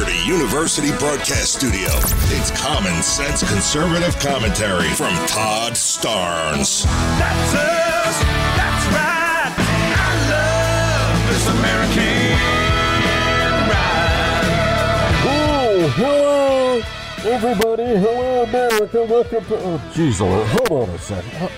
Liberty University broadcast studio. It's common sense conservative commentary from Todd Starnes. That's us. That's right. I love this American ride. Oh, hello, everybody. Hello, America. Welcome to... Oh, jeez, hold on a second.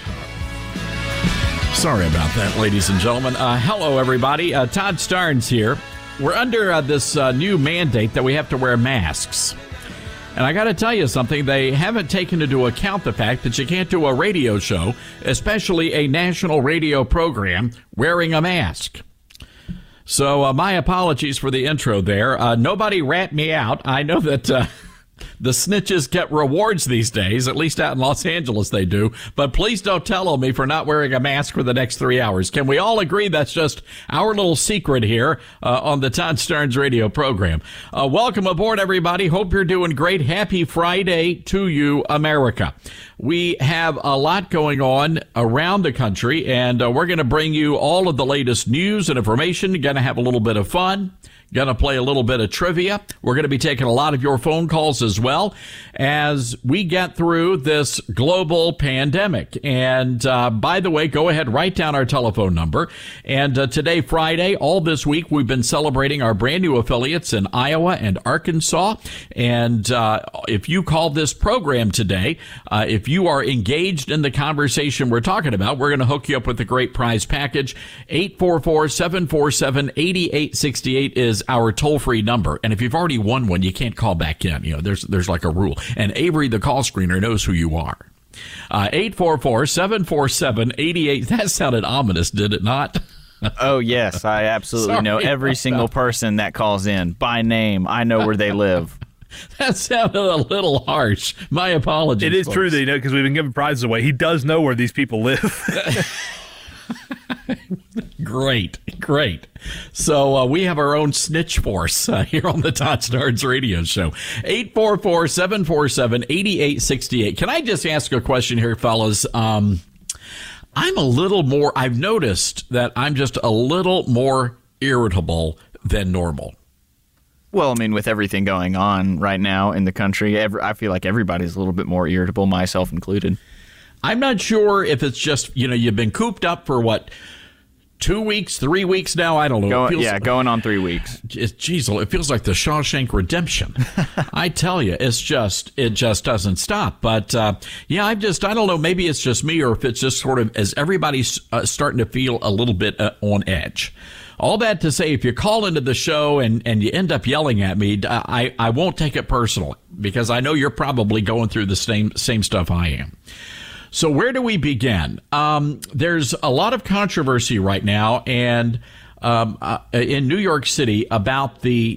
Sorry about that, ladies and gentlemen. Hello, everybody. Todd Starnes here. We're under this new mandate that we have to wear masks. And I got to tell you something. They haven't taken into account the fact that you can't do a radio show, especially a national radio program, wearing a mask. So my apologies for the intro there. Nobody rat me out. I know that... the snitches get rewards these days, at least out in Los Angeles they do. But please don't tell on me for not wearing a mask for the next 3 hours. Can we all agree that's just our little secret here on the Todd Starnes radio program? Welcome aboard, everybody. Hope you're doing great. Happy Friday to you, America. We have a lot going on around the country, and we're going to bring you all of the latest news and information. Going to have a little bit of fun. Going to play a little bit of trivia. We're going to be taking a lot of your phone calls as well as we get through this global pandemic. And by the way, go ahead, write down our telephone number. And today, Friday, all this week, we've been celebrating our brand new affiliates in Iowa and Arkansas. And if you call this program today, if you are engaged in the conversation we're talking about, we're going to hook you up with a great prize package. 844-747-8868 is our toll-free number. And if you've already won one, you can't call back in. You know, there's like a rule. And Avery, the call screener, knows who you are. 844-747-88. That sounded ominous, did it not? Oh, yes. I absolutely know every single person that calls in by name. I know where they live. That sounded a little harsh. My apologies. It is folks. true that, because we've been giving prizes away. He does know where these people live. Great. So we have our own snitch force here on the Todd Starnes radio show. 844-747-8868. Can I just ask a question here, fellas? I've noticed that I'm just a little more irritable than normal. Well, I mean, with everything going on right now in the country, I feel like everybody's a little bit more irritable, myself included. I'm not sure if it's just, you've been cooped up for what, 2 weeks, 3 weeks now? I don't know. Going on 3 weeks. Jeez, it feels like the Shawshank Redemption. I tell you, it just doesn't stop. But, I don't know, maybe it's just me or if it's just sort of as everybody's starting to feel a little bit on edge. All that to say, if you call into the show and you end up yelling at me, I won't take it personally because I know you're probably going through the same stuff I am. So where do we begin? There's a lot of controversy right now, and in New York City about the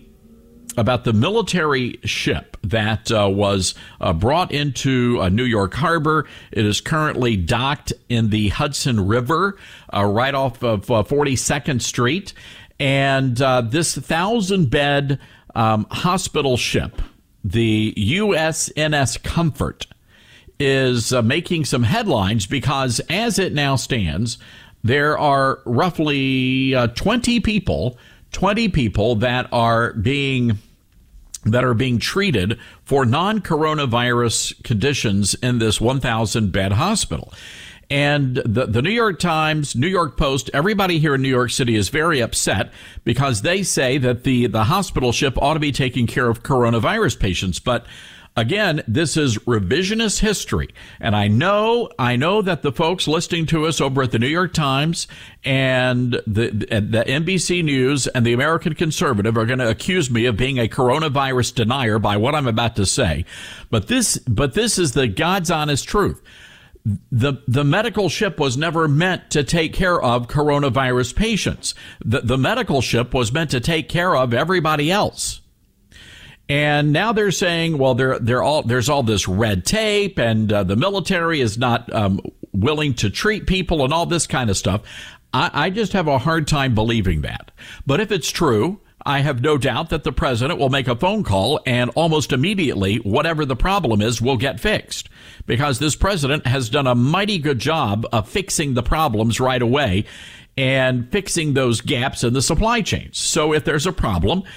military ship that was brought into New York Harbor. It is currently docked in the Hudson River, right off of 42nd Street, and this 1,000-bed hospital ship, the USNS Comfort, is making some headlines because as it now stands, there are roughly 20 people that are being treated for non-coronavirus conditions in this 1,000-bed hospital. And the New York Times, New York Post, everybody here in New York City is very upset because they say that the hospital ship ought to be taking care of coronavirus patients. But again, this is revisionist history, and I know that the folks listening to us over at the New York Times and the NBC News and the American Conservative are going to accuse me of being a coronavirus denier by what I'm about to say. But this is the God's honest truth. The medical ship was never meant to take care of coronavirus patients. The medical ship was meant to take care of everybody else. And now they're saying, well, there's all this red tape and the military is not willing to treat people and all this kind of stuff. I just have a hard time believing that. But if it's true, I have no doubt that the president will make a phone call and almost immediately, whatever the problem is, will get fixed. Because this president has done a mighty good job of fixing the problems right away and fixing those gaps in the supply chains. So if there's a problem,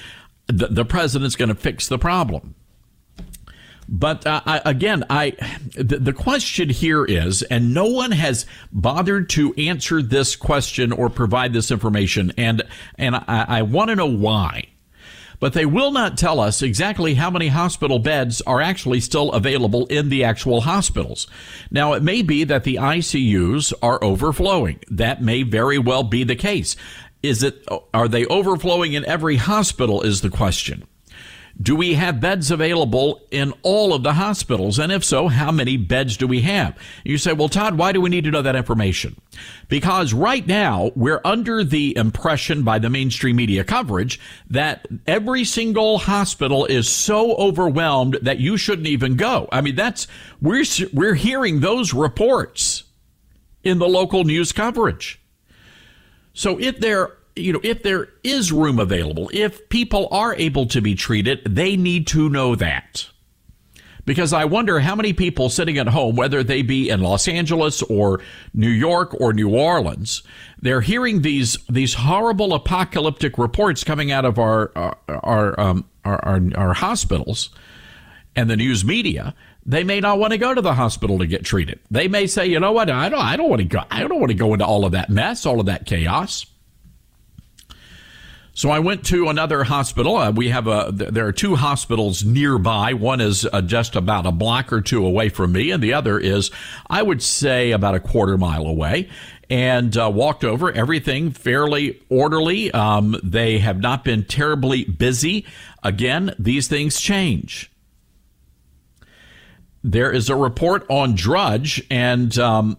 the president's going to fix the problem. But the question here is, and no one has bothered to answer this question or provide this information, and I want to know why. But they will not tell us exactly how many hospital beds are actually still available in the actual hospitals. Now, it may be that the ICUs are overflowing. That may very well be the case. Are they overflowing in every hospital is the question. Do we have beds available in all of the hospitals? And if so, how many beds do we have? You say, well, Todd, why do we need to know that information? Because right now we're under the impression by the mainstream media coverage that every single hospital is so overwhelmed that you shouldn't even go. I mean, we're hearing those reports in the local news coverage. So if there is room available, if people are able to be treated, they need to know that. Because I wonder how many people sitting at home, whether they be in Los Angeles or New York or New Orleans, they're hearing these horrible apocalyptic reports coming out of our hospitals and the news media. They may not want to go to the hospital to get treated. They may say, you know what, I don't want to go. I don't want to go into all of that mess, all of that chaos. So I went to another hospital. There are two hospitals nearby. One is just about a block or two away from me, and the other is, I would say, about a quarter mile away. And walked over, everything fairly orderly. They have not been terribly busy. Again, these things change. There is a report on Drudge, and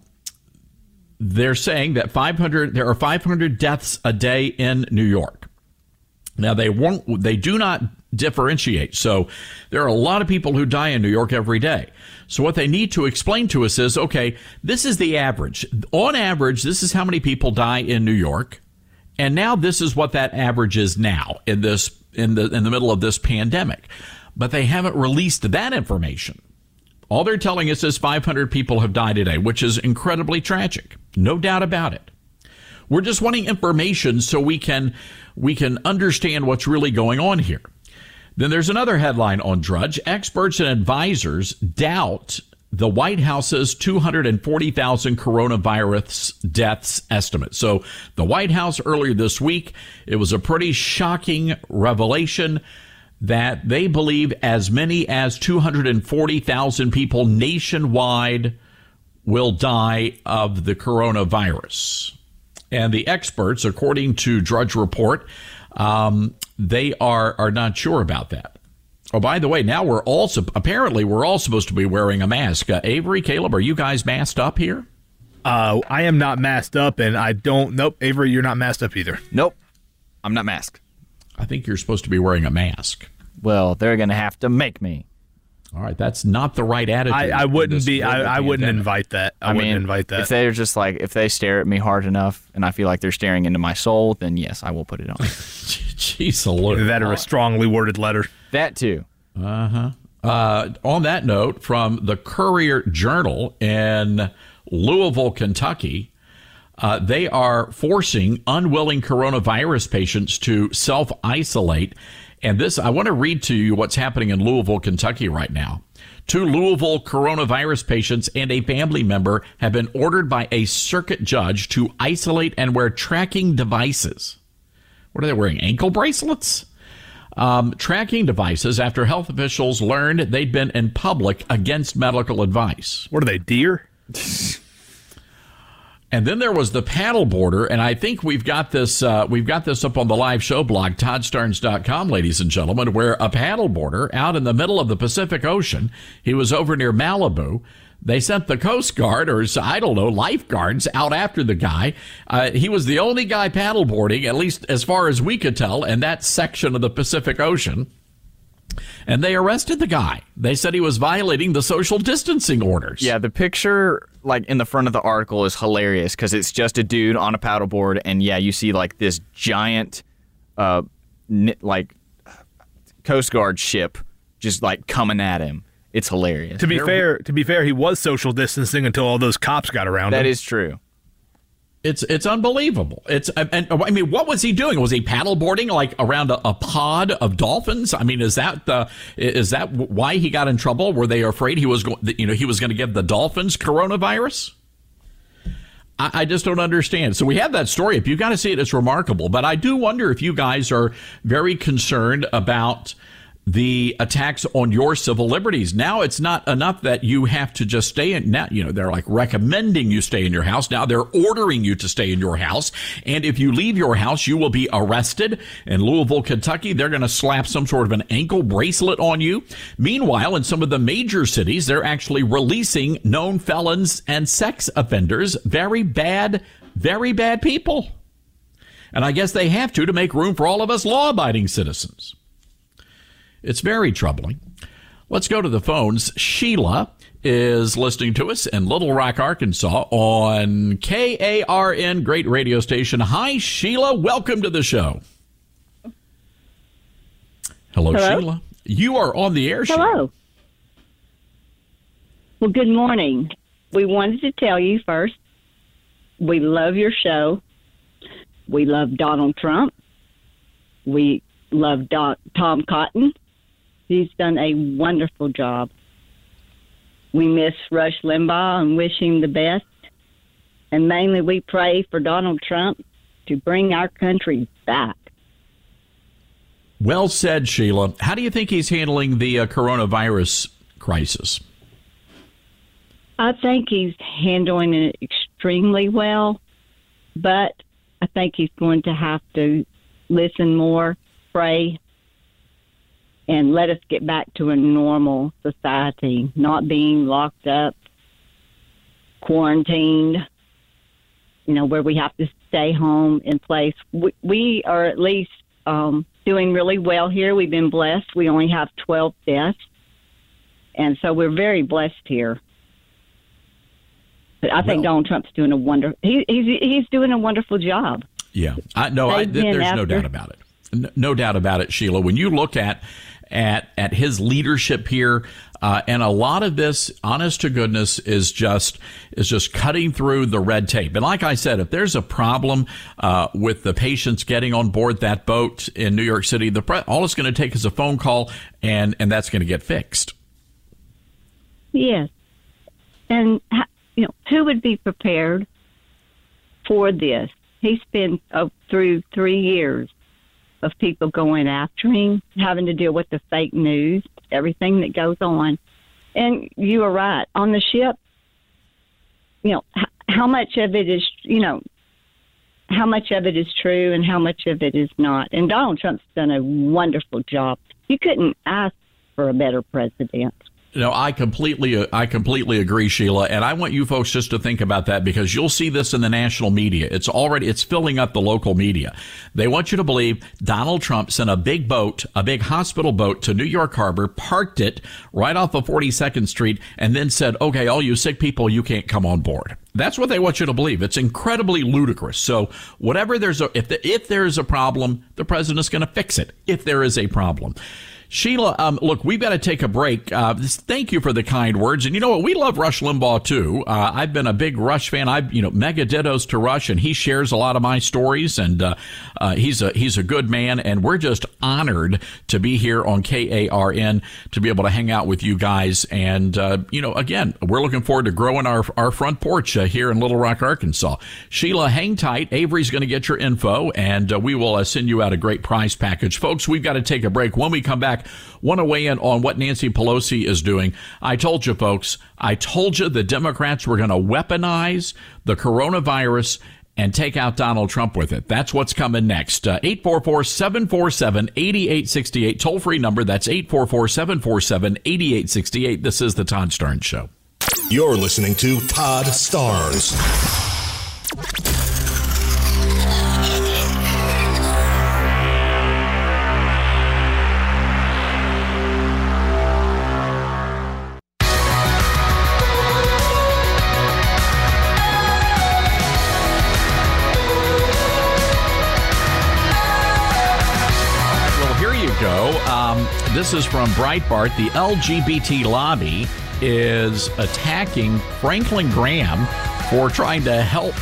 they're saying that there are 500 deaths a day in New York. Now, they do not differentiate. So there are a lot of people who die in New York every day. So what they need to explain to us is, okay, this is the average. On average, this is how many people die in New York. And now this is what that average is now in the middle of this pandemic. But they haven't released that information. All they're telling us is 500 people have died today, which is incredibly tragic. No doubt about it. We're just wanting information so we can understand what's really going on here. Then there's another headline on Drudge. Experts and advisors doubt the White House's 240,000 coronavirus deaths estimate. So the White House earlier this week, it was a pretty shocking revelation that they believe as many as 240,000 people nationwide will die of the coronavirus. And the experts, according to Drudge Report, they are not sure about that. Oh, by the way, now we're all supposed to be wearing a mask. Avery, Caleb, are you guys masked up here? I am not masked up, and I don't. Nope, Avery, you're not masked up either. Nope, I'm not masked. I think you're supposed to be wearing a mask. Well, they're going to have to make me. All right, that's not the right attitude. I wouldn't be. I wouldn't invite that. I wouldn't invite that. If they're just if they stare at me hard enough, and I feel like they're staring into my soul, then yes, I will put it on. Jeez, Lord. That or a strongly worded letter. That too. On that note, from the Courier-Journal in Louisville, Kentucky, they are forcing unwilling coronavirus patients to self-isolate. And this, I want to read to you what's happening in Louisville, Kentucky right now. 2 Louisville coronavirus patients and a family member have been ordered by a circuit judge to isolate and wear tracking devices. What are they wearing? Ankle bracelets? Tracking devices after health officials learned they'd been in public against medical advice. What are they, deer? And then there was the paddleboarder, and I think we've got this up on the live show blog, ToddStarnes.com, ladies and gentlemen, where a paddleboarder out in the middle of the Pacific Ocean, he was over near Malibu. They sent the Coast Guard, or I don't know, lifeguards out after the guy. He was the only guy paddleboarding, at least as far as we could tell, in that section of the Pacific Ocean. And they arrested the guy. They said he was violating the social distancing orders. Yeah, the picture in the front of the article is hilarious because it's just a dude on a paddleboard, and yeah, you see this giant Coast Guard ship just coming at him. It's hilarious. To be fair, he was social distancing until all those cops got around him. That is true. It's unbelievable. And I mean, what was he doing? Was he paddleboarding like around a pod of dolphins? I mean, is that why he got in trouble? Were they afraid he was going to give the dolphins coronavirus? I just don't understand. So we have that story. If you got to see it, it's remarkable. But I do wonder if you guys are very concerned about the attacks on your civil liberties. Now it's not enough that you have to just stay in. Now, they're like recommending you stay in your house. Now they're ordering you to stay in your house. And if you leave your house, you will be arrested. In Louisville, Kentucky, they're going to slap some sort of an ankle bracelet on you. Meanwhile, in some of the major cities, they're actually releasing known felons and sex offenders. Very bad people. And I guess they have to make room for all of us law-abiding citizens. It's very troubling. Let's go to the phones. Sheila is listening to us in Little Rock, Arkansas on KARN, great radio station. Hi, Sheila. Welcome to the show. Hello, Sheila. You are on the air, Sheila. Hello. Well, good morning. We wanted to tell you first, we love your show. We love Donald Trump. We love Tom Cotton. He's done a wonderful job. We miss Rush Limbaugh and wish him the best. And mainly we pray for Donald Trump to bring our country back. Well said, Sheila. How do you think he's handling the coronavirus crisis? I think he's handling it extremely well, but I think he's going to have to listen more, pray, and let us get back to a normal society, not being locked up, quarantined, where we have to stay home in place. We are at least doing really well here. We've been blessed. We only have 12 deaths, and so we're very blessed here. But I think Donald Trump's doing he's doing a wonderful job. Yeah, there's no doubt about it. No doubt about it, Sheila. When you look at his leadership here, and a lot of this, honest to goodness, is just cutting through the red tape. And like I said, if there's a problem with the patients getting on board that boat in New York City, all it's going to take is a phone call, and that's going to get fixed. Yes, and who would be prepared for this? He's been through 3 years of people going after him, having to deal with the fake news, everything that goes on. And you are right. On the ship, how much of it is, how much of it is true and how much of it is not. And Donald Trump's done a wonderful job. You couldn't ask for a better president. I completely agree, Sheila. And I want you folks just to think about that, because you'll see this in the national media. It's filling up the local media. They want you to believe Donald Trump sent a big hospital boat to New York Harbor, parked it right off of 42nd Street, and then said, okay, all you sick people, you can't come on board. That's what they want you to believe. It's incredibly ludicrous. So if there's a problem, the president's going to fix it if there is a problem. Sheila, look, we've got to take a break. Thank you for the kind words. And you know what? We love Rush Limbaugh, too. I've been a big Rush fan. Mega dittos to Rush, and he shares a lot of my stories. And he's a good man. And we're just honored to be here on KARN to be able to hang out with you guys. And, again, we're looking forward to growing our front porch here in Little Rock, Arkansas. Sheila, hang tight. Avery's going to get your info, and we will send you out a great prize package. Folks, we've got to take a break. When we come back, want to weigh in on what Nancy Pelosi is doing. I told you, folks, the Democrats were going to weaponize the coronavirus and take out Donald Trump with it. That's what's coming next. 844-747-8868. Toll-free number. That's 844-747-8868. This is the Todd Starnes Show. You're listening to Todd Starnes. This is from Breitbart. The LGBT lobby is attacking Franklin Graham for trying to help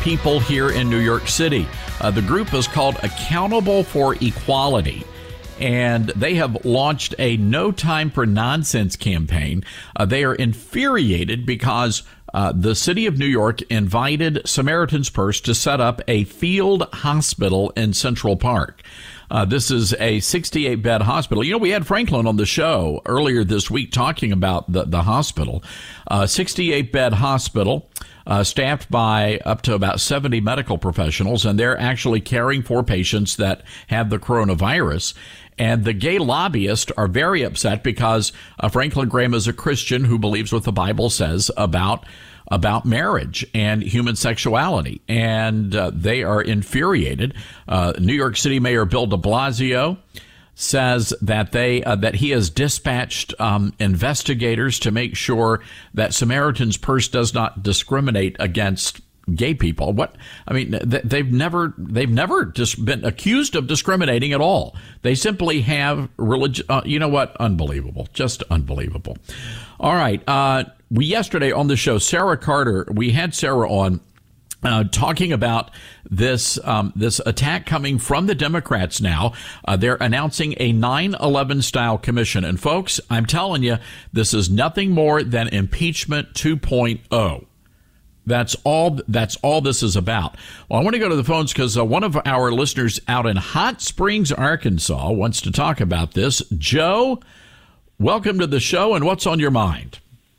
people here in New York City. The group is called Accountable for Equality, and they have launched a No Time for Nonsense campaign. They are infuriated because the city of New York invited Samaritan's Purse to set up a field hospital in Central Park. This is a 68-bed hospital. You know, we had Franklin on the show earlier this week talking about the hospital. 68-bed hospital, staffed by up to about 70 medical professionals, and they're actually caring for patients that have the coronavirus. And the gay lobbyists are very upset because Franklin Graham is a Christian who believes what the Bible says about marriage and human sexuality, and they are infuriated. New York City Mayor Bill de Blasio says that that he has dispatched investigators to make sure that Samaritan's Purse does not discriminate against gay people. What I mean, they've never just been accused of discriminating at all. They simply have religion. You know what? Unbelievable, just unbelievable. All right. We yesterday on the show, Sarah Carter, we had Sarah on talking about this attack coming from the Democrats now. They're announcing a 9/11 style commission. And folks, I'm telling you, this is nothing more than impeachment 2.0. That's all this is about. Well, I want to go to the phones because one of our listeners out in Hot Springs, Arkansas, wants to talk about this. Joe, welcome to the show, and what's on your mind?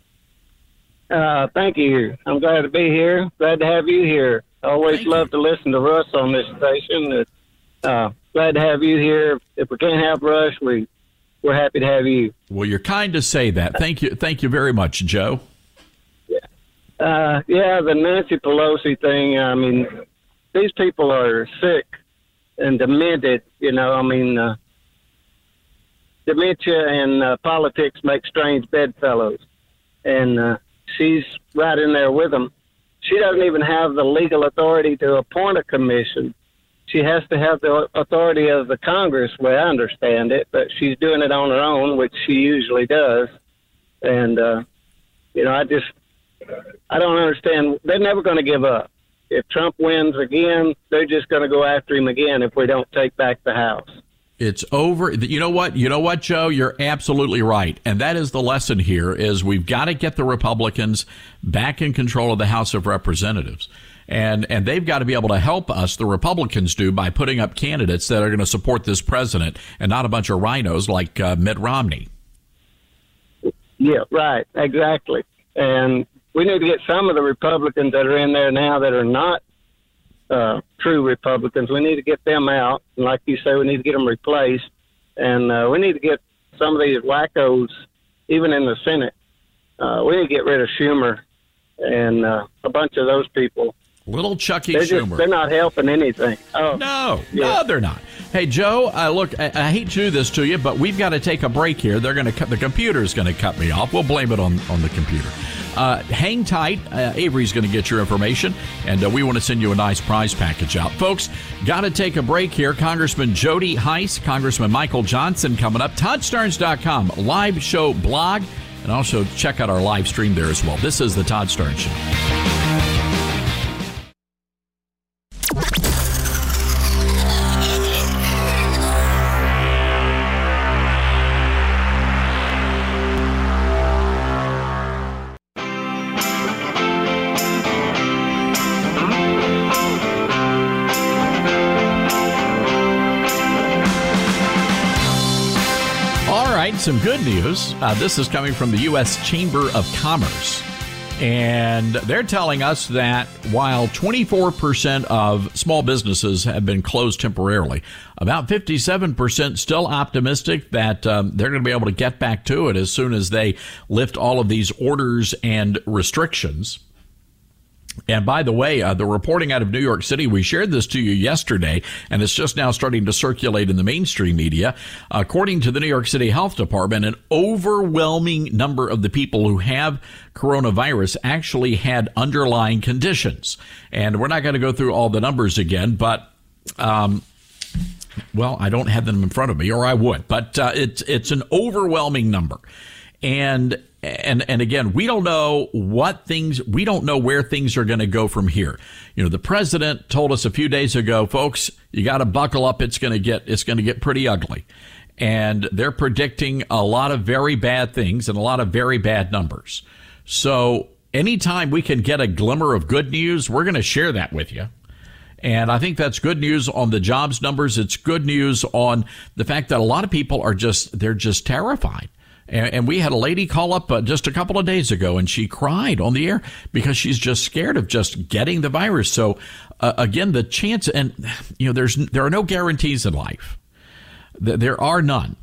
Thank you. I'm glad to be here. Glad to have you here. I always love to listen to Russ on this station. Glad to have you here. If we can't have Russ, we're happy to have you. Well, you're kind to say that. Thank you very much, Joe. Yeah, the Nancy Pelosi thing. I mean, these people are sick and demented. You know, I mean, dementia and politics make strange bedfellows, and she's right in there with them. She doesn't even have the legal authority to appoint a commission. She has to have the authority of the Congress, the way I understand it, but she's doing it on her own, which she usually does. And, you know, I don't understand. They're never going to give up. If Trump wins again, they're just going to go after him again if we don't take back the House. It's over. You know what, Joe? You're absolutely right. And that is the lesson here is we've got to get the Republicans back in control of the House of Representatives. And they've got to be able to help us, the Republicans do, by putting up candidates that are going to support this president and not a bunch of rhinos like Mitt Romney. Yeah, right. Exactly. And we need to get some of the Republicans that are in there now that are not true Republicans. We need to get them out. And like you say, we need to get them replaced. And we need to get some of these wackos, even in the Senate. We need to get rid of Schumer and a bunch of those people. Little Chucky Schumer. They're not helping anything. Oh, no, they're not. Hey, Joe, look, I hate to do this to you, but we've got to take a break here. They're going to cut the computer's going to cut me off. We'll blame it on the computer. Hang tight. Avery's going to get your information, and we want to send you a nice prize package out. Folks, got to take a break here. Congressman Jody Hice, Congressman Michael Johnson coming up. ToddStarnes.com, live show blog, and also check out our live stream there as well. This is the Todd Starnes Show. Some good news. This is coming from the U.S. Chamber of Commerce. And they're telling us that while 24% of small businesses have been closed temporarily, about 57% still optimistic that they're going to be able to get back to it as soon as they lift all of these orders and restrictions. And by the way, the reporting out of New York City, we shared this to you yesterday, and it's just now starting to circulate in the mainstream media. According to the New York City Health Department, an overwhelming number of the people who have coronavirus actually had underlying conditions. And we're not going to go through all the numbers again, but well, I don't have them in front of me, or I would. But it's an overwhelming number. And And again, we don't know we don't know where things are going to go from here. The president told us a few days ago, folks, you got to buckle up. It's going to get pretty ugly. And they're predicting a lot of very bad things and a lot of very bad numbers. So anytime we can get a glimmer of good news, we're going to share that with you. And I think that's good news on the jobs numbers. It's good news on the fact that a lot of people they're just terrified. And we had a lady call up just a couple of days ago, and she cried on the air because she's just scared of just getting the virus. So again, the chance, and there are no guarantees in life. There are none.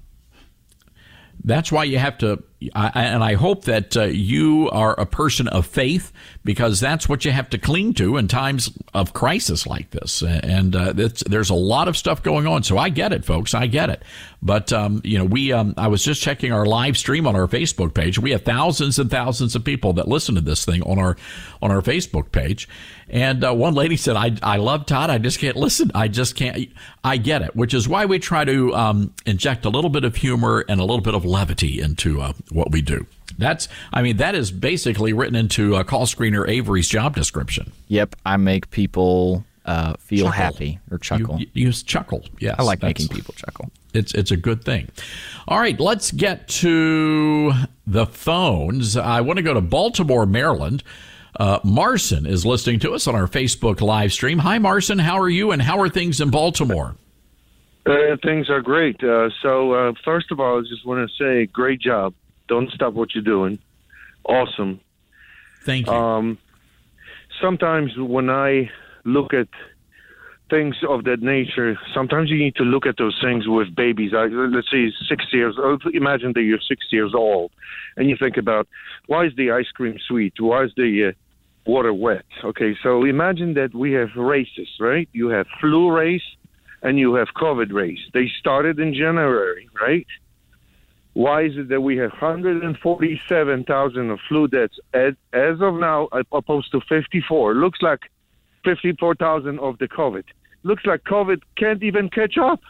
That's why you have to, and I hope that you are a person of faith, because that's what you have to cling to in times of crisis like this. And there's a lot of stuff going on. So I get it, folks. I get it. But, I was just checking our live stream on our Facebook page. We have thousands and thousands of people that listen to this thing on our Facebook page. And one lady said, I love Todd. I just can't listen. I just can't. I get it, which is why we try to inject a little bit of humor and a little bit of levity into what we do. That is basically written into call screener Avery's job description. Yep. I make people feel chuckle. Happy or chuckle. You chuckle. Yes. I like making people chuckle. It's a good thing. All right, let's get to the phones. I want to go to Baltimore, Maryland. Marson is listening to us on our Facebook live stream. Hi, Marson. How are you, and how are things in Baltimore? Things are great. So first of all, I just want to say, great job. Don't stop what you're doing. Awesome. Thank you. Sometimes when I look at things of that nature, sometimes you need to look at those things with babies. Let's say 6 years old. Imagine that you're 6 years old, and you think about, why is the ice cream sweet? Why is the water wet? Okay, so imagine that we have races, right? You have flu race and you have COVID race. They started in January, right? Why is it that we have 147,000 of flu deaths as of now, opposed to 54? Looks like 54,000 of the COVID. Looks like COVID can't even catch up.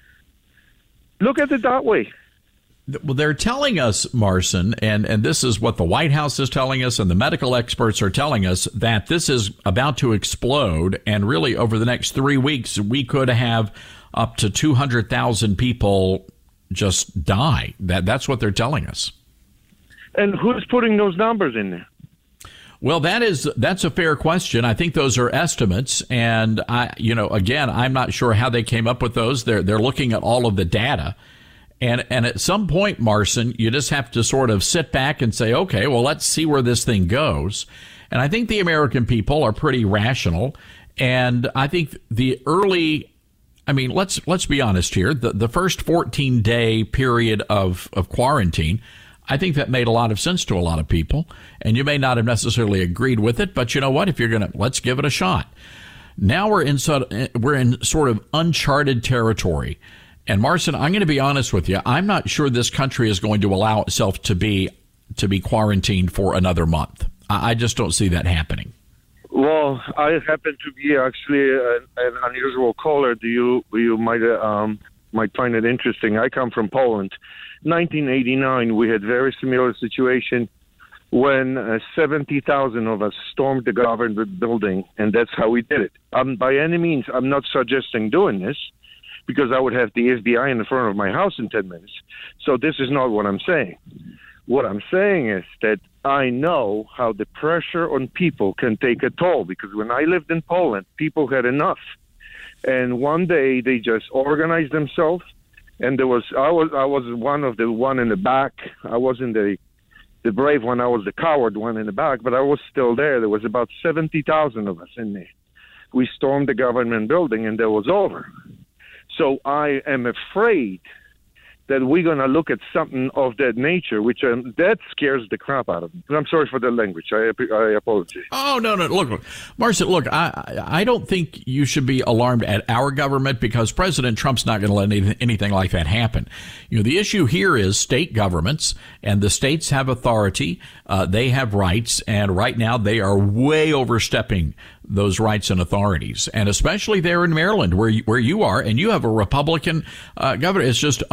Look at it that way. Well, they're telling us, Marson, and this is what the White House is telling us, and the medical experts are telling us, that this is about to explode, and really over the next 3 weeks, we could have up to 200,000 people just die. That's what they're telling us. And who's putting those numbers in there? Well, that's a fair question. I think those are estimates, and again, I'm not sure how they came up with those. They're looking at all of the data, and at some point, Marson, you just have to sort of sit back and say, okay, well, let's see where this thing goes. And I think the American people are pretty rational, and I think let's be honest here. The first 14-day period of quarantine, I think that made a lot of sense to a lot of people, and you may not have necessarily agreed with it, but you know what? If you're let's give it a shot. Now we're in sort of uncharted territory. And Marson, I'm going to be honest with you. I'm not sure this country is going to allow itself to be quarantined for another month. I just don't see that happening. Well, I happen to be actually an unusual caller. You might find it interesting. I come from Poland. 1989, we had very similar situation when 70,000 of us stormed the government building, and that's how we did it. By any means, I'm not suggesting doing this, because I would have the FBI in the front of my house in 10 minutes. So this is not what I'm saying. What I'm saying is that I know how the pressure on people can take a toll, because when I lived in Poland, people had enough. And one day they just organized themselves, and I was one in the back. I wasn't the brave one. I was the coward one in the back, but I was still there. There was about 70,000 of us in there. We stormed the government building, and that was over. So I am afraid that we're going to look at something of that nature, which that scares the crap out of me. I'm sorry for the language. I apologize. Oh, no. Look, Marson, I don't think you should be alarmed at our government, because President Trump's not going to let anything like that happen. The issue here is state governments, and the states have authority. They have rights, and right now they are way overstepping those rights and authorities, and especially there in Maryland, where you are, and you have a Republican governor. It's just unbelievable.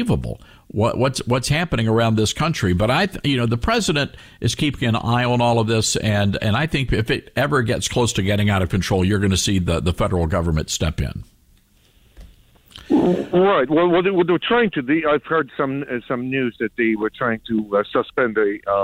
unbelievable what's happening around this country. But the president is keeping an eye on all of this, and I think if it ever gets close to getting out of control, you're going to see the federal government step in. Right. Well, what they're trying to do, I've heard some news that they were trying to suspend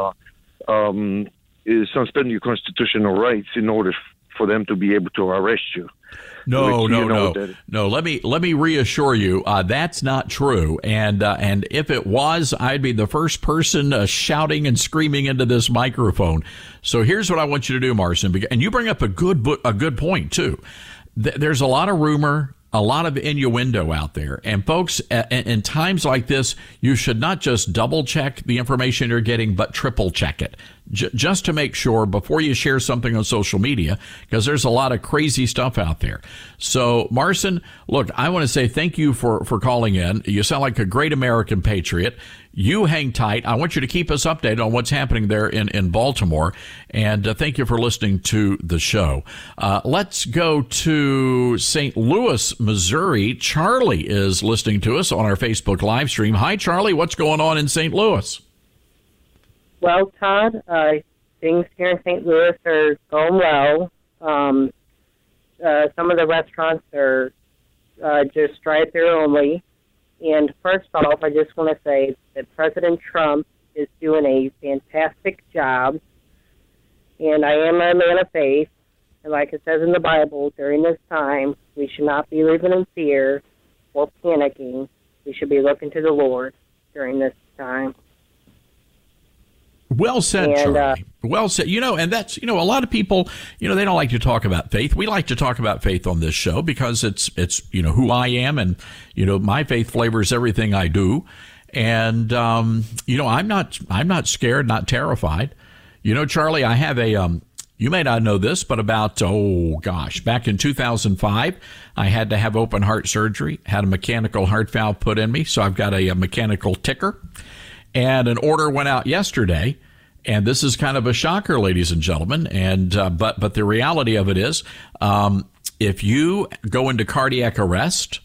your constitutional rights in order for them to be able to arrest you. No. Let me reassure you, that's not true. And if it was, I'd be the first person shouting and screaming into this microphone. So here's what I want you to do, Marson. And you bring up a good point too. There's a lot of rumor, a lot of innuendo out there. And folks, in times like this, you should not just double check the information you're getting, but triple check it. Just to make sure before you share something on social media, because there's a lot of crazy stuff out there. So, Marson, look, I want to say thank you for calling in. You sound like a great American patriot. You hang tight. I want you to keep us updated on what's happening there in Baltimore. And thank you for listening to the show. Let's go to St. Louis, Missouri. Charlie is listening to us on our Facebook live stream. Hi, Charlie. What's going on in St. Louis? Well, Todd, things here in St. Louis are going well. Some of the restaurants are just drive-through only. And first off, I just want to say that President Trump is doing a fantastic job. And I am a man of faith. And like it says in the Bible, during this time, we should not be living in fear or panicking. We should be looking to the Lord during this time. Well said, Charlie. Well said. And that's, a lot of people, they don't like to talk about faith. We like to talk about faith on this show because it's who I am, and, my faith flavors everything I do. And, I'm not scared, not terrified. Charlie, I have you may not know this, but about, back in 2005, I had to have open heart surgery, had a mechanical heart valve put in me. So I've got a mechanical ticker. And an order went out yesterday, and this is kind of a shocker, ladies and gentlemen. And but the reality of it is, if you go into cardiac arrest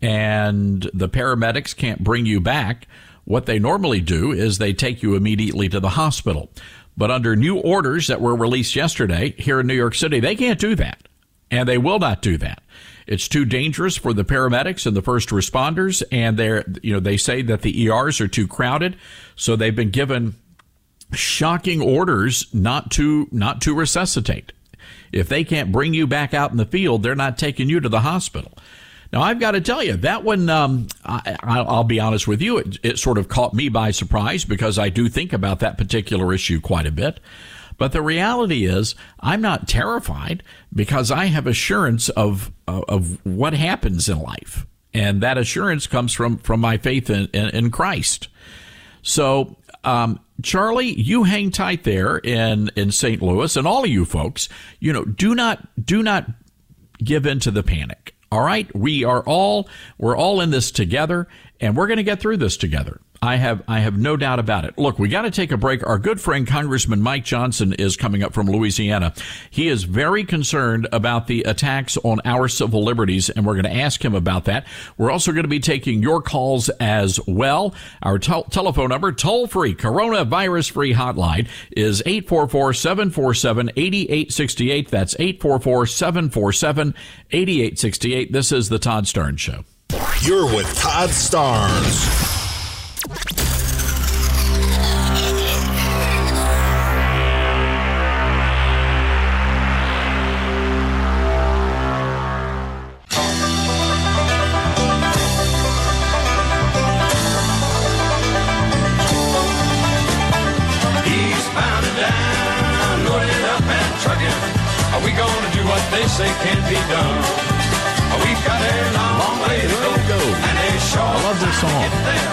and the paramedics can't bring you back, what they normally do is they take you immediately to the hospital. But under new orders that were released yesterday here in New York City, they can't do that, and they will not do that. It's too dangerous for the paramedics and the first responders, and they say that the ERs are too crowded, so they've been given shocking orders not to resuscitate. If they can't bring you back out in the field, they're not taking you to the hospital. Now, I've got to tell you, that one, I'll be honest with you, it sort of caught me by surprise because I do think about that particular issue quite a bit. But the reality is, I'm not terrified because I have assurance of what happens in life. And that assurance comes from my faith in Christ. So, Charlie, you hang tight there in St. Louis, and all of you folks, do not give in to the panic. All right. We're all in this together, and we're going to get through this together. I have no doubt about it. Look, we got to take a break. Our good friend Congressman Mike Johnson is coming up from Louisiana. He is very concerned about the attacks on our civil liberties, and we're going to ask him about that. We're also going to be taking your calls as well. Our telephone number, toll-free, coronavirus-free hotline is 844-747-8868. That's 844-747-8868. This is the Todd Starnes Show. You're with Todd Starnes. They say can't be done. We've got a long way to go. And a short I love this song.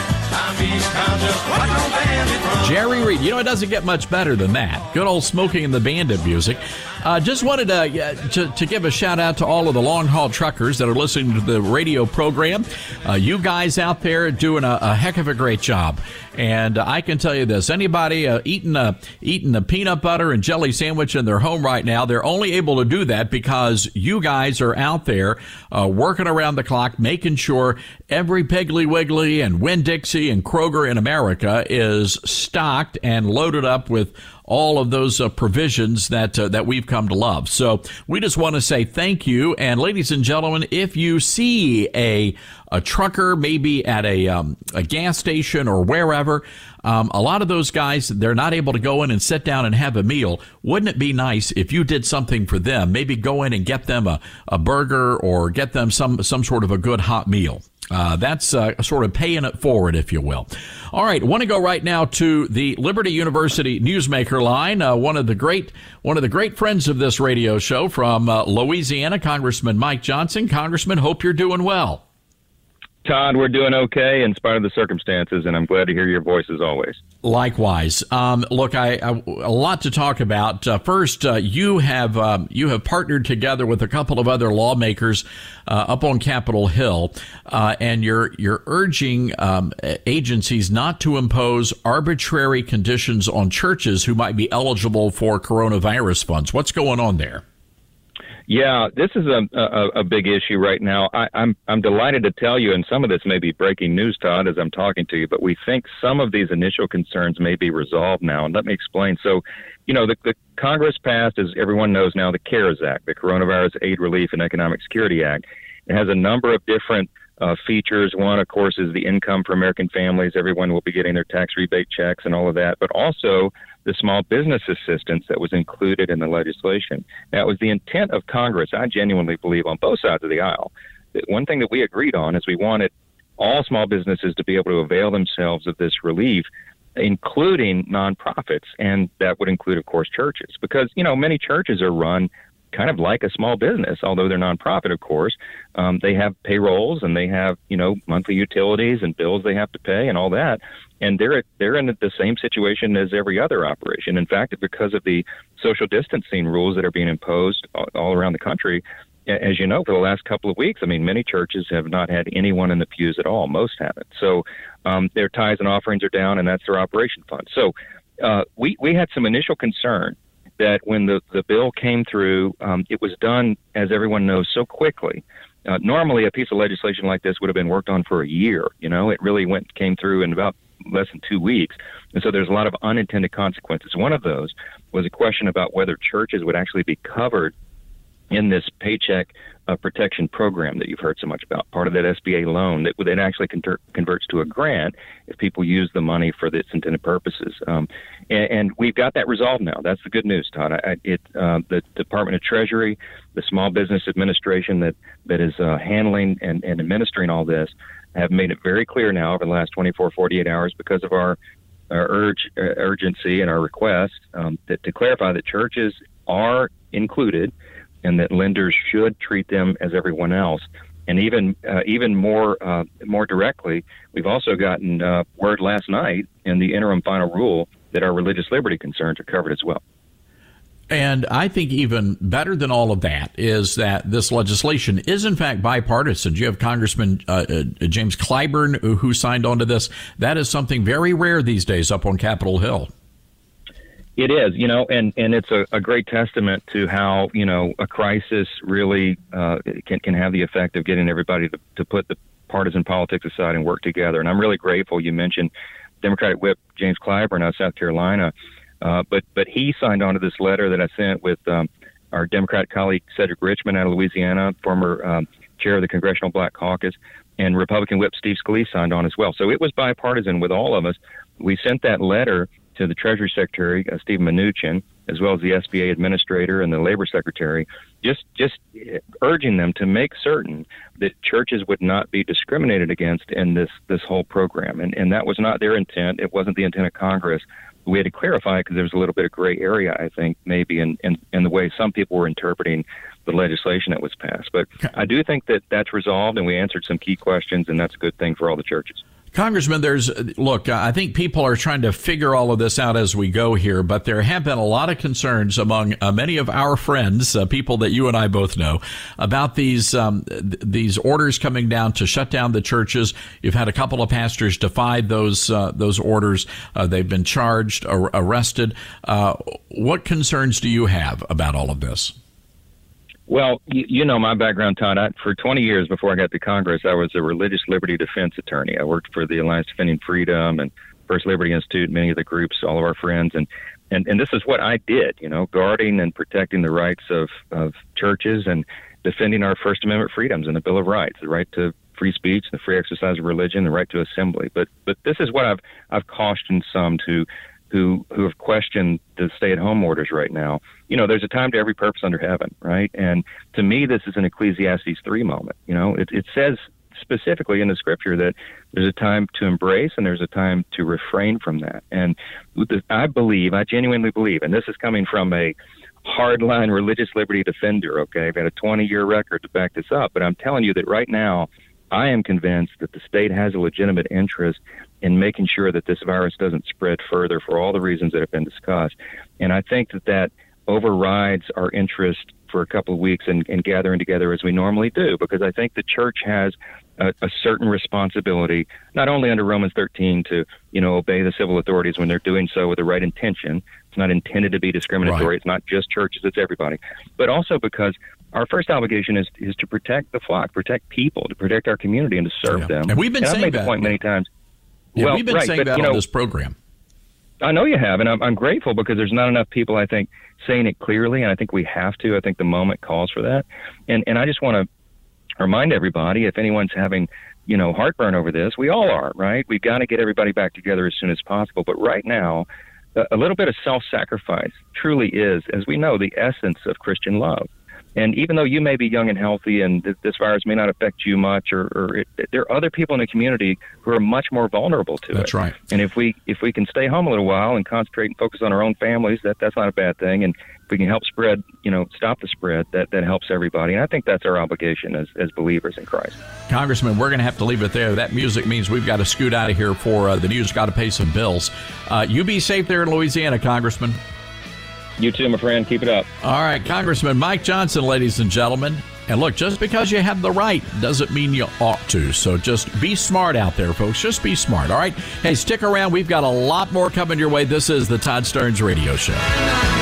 Jerry Reed. It doesn't get much better than that. Good old Smoking and the Bandit music. Just wanted to give a shout out to all of the long haul truckers that are listening to the radio program. You guys out there doing a heck of a great job. And I can tell you this, anybody eating a peanut butter and jelly sandwich in their home right now, they're only able to do that because you guys are out there working around the clock, making sure every Piggly Wiggly and Winn-Dixie and Kroger in America is stocked and loaded up with all of those provisions that we've come to love. So we just want to say thank you. And ladies and gentlemen, if you see a trucker maybe at a gas station or wherever, a lot of those guys, they're not able to go in and sit down and have a meal. Wouldn't it be nice if you did something for them? Maybe go in and get them a burger or get them some sort of a good hot meal. That's sort of paying it forward, if you will. All right, I want to go right now to the Liberty University Newsmaker line. One of the great friends of this radio show from Louisiana, Congressman Mike Johnson. Congressman, hope you're doing well. Todd, we're doing okay in spite of the circumstances, and I'm glad to hear your voice as always. Likewise. Look, a lot to talk about. First, you have partnered together with a couple of other lawmakers up on Capitol Hill, and you're urging agencies not to impose arbitrary conditions on churches who might be eligible for coronavirus funds. What's going on there? Yeah, this is a big issue right now. I'm delighted to tell you, and some of this may be breaking news, Todd, as I'm talking to you, but we think some of these initial concerns may be resolved now. And let me explain. So, the Congress passed, as everyone knows now, the CARES Act, the Coronavirus Aid, Relief, and Economic Security Act. It has a number of different features. One, of course, is the income for American families. Everyone will be getting their tax rebate checks and all of that, but also the small business assistance that was included in the legislation. Now, it was the intent of Congress, I genuinely believe, on both sides of the aisle. One thing that we agreed on is we wanted all small businesses to be able to avail themselves of this relief, including nonprofits, and that would include, of course, churches, because, many churches are run kind of like a small business, although they're nonprofit, of course. They have payrolls and they have, monthly utilities and bills they have to pay and all that. And they're in the same situation as every other operation. In fact, because of the social distancing rules that are being imposed all around the country, as you know, for the last couple of weeks, many churches have not had anyone in the pews at all. Most haven't. So their tithes and offerings are down, and that's their operation fund. So we had some initial concern that when the bill came through, it was done, as everyone knows, so quickly. Normally, a piece of legislation like this would have been worked on for a year. It really came through in about less than 2 weeks. And so there's a lot of unintended consequences. One of those was a question about whether churches would actually be covered in this paycheck protection program that you've heard so much about, part of that SBA loan that actually converts to a grant if people use the money for its intended purposes. And we've got that resolved now. That's the good news, Todd. The Department of Treasury, the Small Business Administration that is handling and administering all this have made it very clear now over the last 24, 48 hours because of our urgency and our request to clarify that churches are included and that lenders should treat them as everyone else. And even more directly, we've also gotten word last night in the interim final rule that our religious liberty concerns are covered as well. And I think even better than all of that is that this legislation is, in fact, bipartisan. You have Congressman James Clyburn who signed on to this. That is something very rare these days up on Capitol Hill. It is, and it's a great testament to how, a crisis really can have the effect of getting everybody to put the partisan politics aside and work together. And I'm really grateful you mentioned Democratic Whip James Clyburn out of South Carolina. But he signed on to this letter that I sent with our Democratic colleague Cedric Richmond out of Louisiana, former chair of the Congressional Black Caucus, and Republican Whip Steve Scalise signed on as well. So it was bipartisan with all of us. We sent that letter to the Treasury Secretary, Steve Mnuchin, as well as the SBA Administrator and the Labor Secretary, just urging them to make certain that churches would not be discriminated against in this whole program. And that was not their intent. It wasn't the intent of Congress. We had to clarify because there was a little bit of gray area, I think, maybe in the way some people were interpreting the legislation that was passed. But I do think that that's resolved, and we answered some key questions, and that's a good thing for all the churches. Congressman, I think people are trying to figure all of this out as we go here, but there have been a lot of concerns among many of our friends, people that you and I both know, about these orders coming down to shut down the churches. You've had a couple of pastors defied those orders. They've been charged, arrested. What concerns do you have about all of this? Well, you know my background, Todd. For 20 years before I got to Congress, I was a religious liberty defense attorney. I worked for the Alliance Defending Freedom and First Liberty Institute, many of the groups, all of our friends. And this is what I did, guarding and protecting the rights of churches and defending our First Amendment freedoms and the Bill of Rights, the right to free speech, the free exercise of religion, the right to assembly. But this is what I've cautioned some who have questioned the stay-at-home orders right now. There's a time to every purpose under heaven, right? And to me, this is an Ecclesiastes 3 moment. It says specifically in the scripture that there's a time to embrace and there's a time to refrain from that. And I genuinely believe, and this is coming from a hardline religious liberty defender, okay? I've had a 20-year record to back this up, but I'm telling you that right now, I am convinced that the state has a legitimate interest in making sure that this virus doesn't spread further for all the reasons that have been discussed. And I think that overrides our interest for a couple of weeks and gathering together as we normally do, because I think the church has a certain responsibility, not only under Romans 13 to, obey the civil authorities when they're doing so with the right intention. It's not intended to be discriminatory. Right. It's not just churches, it's everybody. But also because our first obligation is to protect the flock, protect people, to protect our community and to serve them. And we've been saying I've made that. the point many times. Yeah, we've been saying that on this program. I know you have, and I'm grateful because there's not enough people, I think, saying it clearly, and I think we have to. I think the moment calls for that. And I just want to remind everybody, if anyone's having, heartburn over this, we all are, right? We've got to get everybody back together as soon as possible. But right now, a little bit of self-sacrifice truly is, as we know, the essence of Christian love. And even though you may be young and healthy and this virus may not affect you much, there are other people in the community who are much more vulnerable to it. That's right. And if we can stay home a little while and concentrate and focus on our own families, that's not a bad thing. And if we can help spread, stop the spread, that helps everybody. And I think that's our obligation as believers in Christ. Congressman, we're going to have to leave it there. That music means we've got to scoot out of here for the news. Got to pay some bills. You be safe there in Louisiana, Congressman. You too, my friend. Keep it up. All right, Congressman Mike Johnson, ladies and gentlemen. And look, just because you have the right doesn't mean you ought to. So just be smart out there, folks. Just be smart, all right? Hey, stick around. We've got a lot more coming your way. This is the Todd Starnes Radio Show.